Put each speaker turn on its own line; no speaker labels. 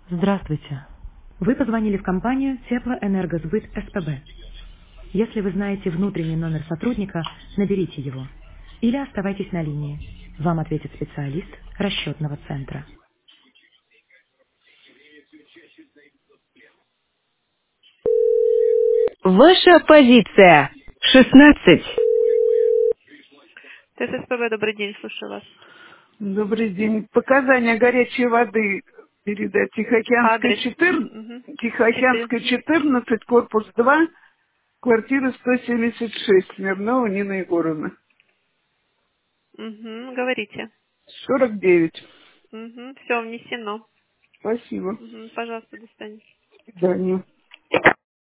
Здравствуйте. Вы позвонили в компанию Теплоэнергосбыт СПБ. Если вы знаете внутренний номер сотрудника, наберите его. Или оставайтесь на линии. Вам ответит специалист расчетного центра. Ваша позиция. 16.
ТССПБ, добрый день, слушаю вас.
Добрый день. Показания горячей воды передать Тихоокеанская
Адрес.
14,
Угу.
Тихоокеанская 14, корпус 2, квартира 176, Смирнова Нина Егоровна.
Угу. Говорите.
49.
Угу. Все внесено.
Спасибо.
Угу. Пожалуйста, до свидания.
До свидания.